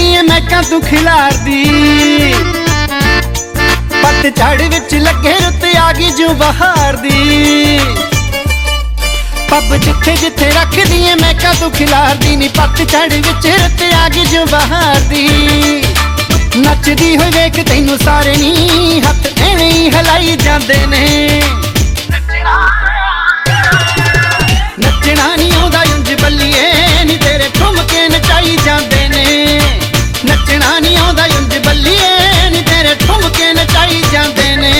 ਦੀਆਂ ਮਹਿਕਾਂ ਤੂੰ ਖਿਲਾਰਦੀ। ਪੱਤਝੜ ਵਿੱਚ ਲੱਗੇ ਰੁੱਤ ਆ ਗਈ ਜੂ ਬਹਾਰ ਦੀ। ਪੱਬ ਜਿੱਥੇ ਜਿੱਥੇ ਰੱਖਦੀ ਏ ਮਹਿਕਾਂ ਤੂੰ ਖਿਲਾਰਦੀ ਨੀ। ਪੱਤਝੜ ਵਿੱਚ ਰੁੱਤ ਆ ਗਈ ਜੂ ਬਹਾਰ ਦੀ। ਨੱਚਦੀ ਹੋਈ ਵੇਖ ਤੈਨੂੰ ਸਾਰੇ ਨੀ ਹੱਥ ਐਵੇਂ ਹੀ ਹਿਲਾਈ ਜਾਂਦੇ ਨੇ। ਨੱਚਣਾ ਨੀ ਆਉਂਦਾ ਉਂਝ ਬੱਲੀਏ ਨੀ ਤੇਰੇ ਠੁਮਕੇ ਨਚਾਈ ਜਾਂਦੇ ਨੇ। ਨੱਚਣਾ ਨੀ ਆਉਂਦਾ ਉਂਝ ਬੱਲੀਏ ਨੀ ਤੇਰੇ ਠੁਮਕੇ ਨਚਾਈ ਜਾਂਦੇ ਨੇ।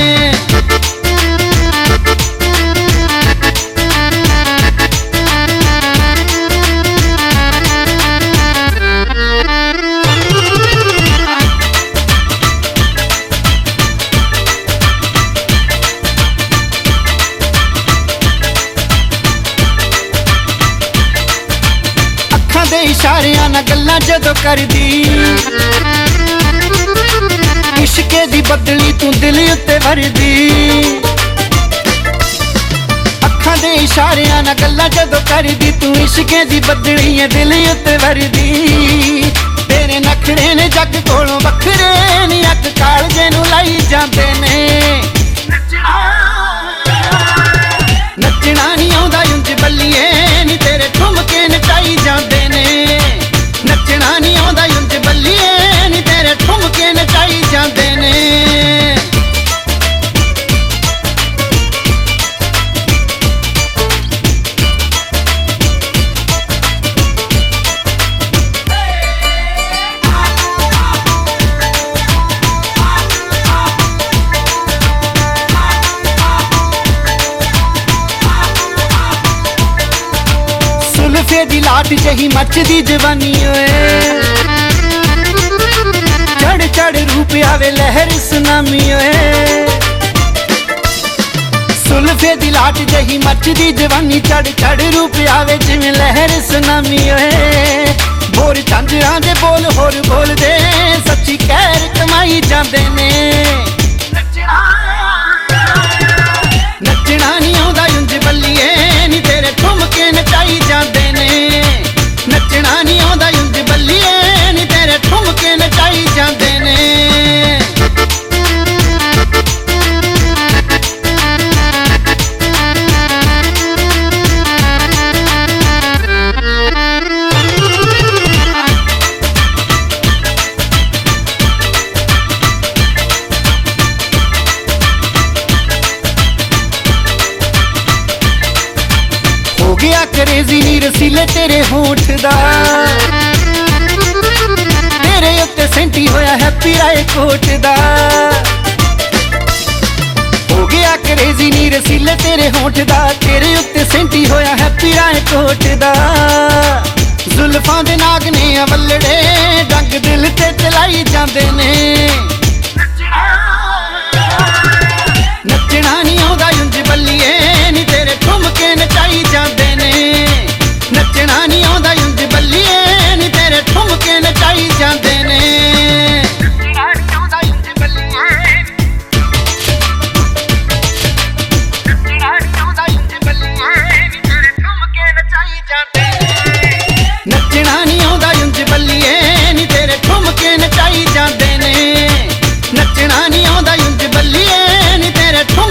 ਦੇ ਇਸ਼ਾਰਿਆਂ ਨਾਲ ਗੱਲਾਂ ਜਦੋਂ ਕਰਦੀ। ਇਸ਼ਕੇ ਦੀ ਬਦਲੀ ਤੂੰ ਦਿਲ ਉੱਤੇ ਵਰਦੀ। ਅੱਖਾਂ ਦੇ ਇਸ਼ਾਰਿਆਂ ਨਾਲ ਗੱਲਾਂ ਜਦੋਂ ਕਰਦੀ ਤੂੰ ਇਸ਼ਕੇ ਦੀ ਬਦਲੀ ਏ ਦਿਲ ਉੱਤੇ ਵਰਦੀ। ਤੇਰੇ ਨਖਰੇ ਨੇ ਜੱਗ ਕੋਲੋਂ ਵੱਖਰੇ ਨੀ ਅੱਗ ਕਾਲਜੇ ਨੂੰ ਲਾਈ ਜਾਂਦੇ ਨੇ। ਨੱਚਣਾ ਨੀ ਆਉਂਦਾ ਉਂਝ ਬੱਲੀਏ ਨੀ ਤੇਰੇ ਠੁਮਕੇ ਨਚਾਈ ਜਾਂਦੇ ਨੇ। ਨੱਚਣਾ ਨੀ ਆਉਂਦਾ ਉਂਝ ਬੱਲੀਏ ਨੀ ਤੇਰੇ ਠੁਮਕੇ ਨਚਾਈ ਜਾਂਦੇ ਨੇ। ਸੁਲਫੇ ਦੀ ਲਾਟ ਜਹੀ ਮੱਚਦੀ ਜਵਾਨੀ ਓਏ। ਚੜ ਚੜ ਰੂਪ ਆਵੇ ਲਹਿਰ ਸੁਨਾਮੀ ਓਏ। ਸੁਲਫੇ ਦੀ ਲਾਟ ਜਹੀ ਮੱਚਦੀ ਜਵਾਨੀ ਚੜ ਚੜ ਰੂਪ ਆਵੇ ਜਿਵੇਂ ਲਹਿਰ ਸੁਨਾਮੀ ਓਏ। ਬੋਰ ਝਾਂਜਰਾਂ ਦੇ ਬੋਲ ਹੋਰ ਬੋਲਦੇ ਸੱਚੀ ਕਹਿਰ ਕਮਾਈ ਜਾਂਦੇ ਨੇ। ਨੱਚਣਾ ਨੀ ਆਉਂਦਾ ਉਂਝ ਬੱਲੀਏ ਨੀ ਤੇਰੇ ਠੁਮਕੇ ਨਚਾਈ ਜਾਂਦੇ ਨੇ। ਨੱਚਣਾ ਨੀ ਆਉਂਦਾ ਉਂਝ ਬੱਲੀਏ ਨੀ ਤੇਰੇ ਠੁਮਕੇ ਨਚਾਈ ਜਾਂਦੇ ਨੇ। ਹੋ ਗਿਆ ਕਰੇਜ਼ੀ ਨੀ ਰਸੀਲੇ ਤੇਰੇ ਹੋਂਠ ਦਾ। ਤੇਰੇ ਉੱਤੇ ਸੈਂਟੀ ਹੋਇਆ ਹੈਪੀ ਰਾਏ ਕੋਟ ਦਾ। ਹੋ ਗਿਆ ਕਰੇਜ਼ੀ ਨੀ ਰਸੀਲੇ ਤੇਰੇ ਹੋਂਠ ਦਾ। ਤੇਰੇ ਉੱਤੇ ਸੈਂਟੀ ਹੋਇਆ ਹੈਪੀ ਰਾਏ ਕੋਟ ਦਾ। ਜ਼ੁਲਫਾਂ ਦੇ ਨਾਗ ਨੇ ਅਵਲੜੇ ਡੰਗ ਦਿਲ ਤੇ ਚਲਾਈ ਜਾਂਦੇ ਨੇ। ਨੱਚਣਾ ਨੀ ਆਉਂਦਾ ਉਂਝ ਬੱਲੀਏ ਨੀ ਤੇਰੇ ਠੁਮਕੇ ਨਚਾਈ ਜਾਂਦੇ ਨੇ। ਨੱਚਣਾ ਨੀ ਆਉਂਦਾ ਉਂਝ ਬੱਲੀਏ ਨੀ ਤੇਰੇ ਠੁਮਕੇ ਨਚਾਈ ਜਾਂਦੇ ਨੇ। ਨੱਚਣਾ ਨੀ ਆਉਂਦਾ ਉਂਝ ਬੱਲੀਏ। ਨੱਚਣਾ ਨੀ ਆਉਂਦਾ ਉਂਝ ਬੱਲੀਏ ਨੀ ਤੇਰੇ ਠੁਮਕੇ ਨਚਾਈ ਜਾਂਦੇ ਨੇ। ਨੱਚਣਾ ਨੀ ਆਉਂਦਾ ਉਂਝ ਬੱਲੀਏ ਨੀ ਤੇਰੇ ਠੁਮਕੇ ਨਚਾਈ ਜਾਂਦੇ ਨੇ। ਨੱਚਣਾ ਨੀ ਆਉਂਦਾ ਉਂਝ ਬੱਲੀਏ ਨੀ ਤੇਰੇ ਠੁਮਕੇ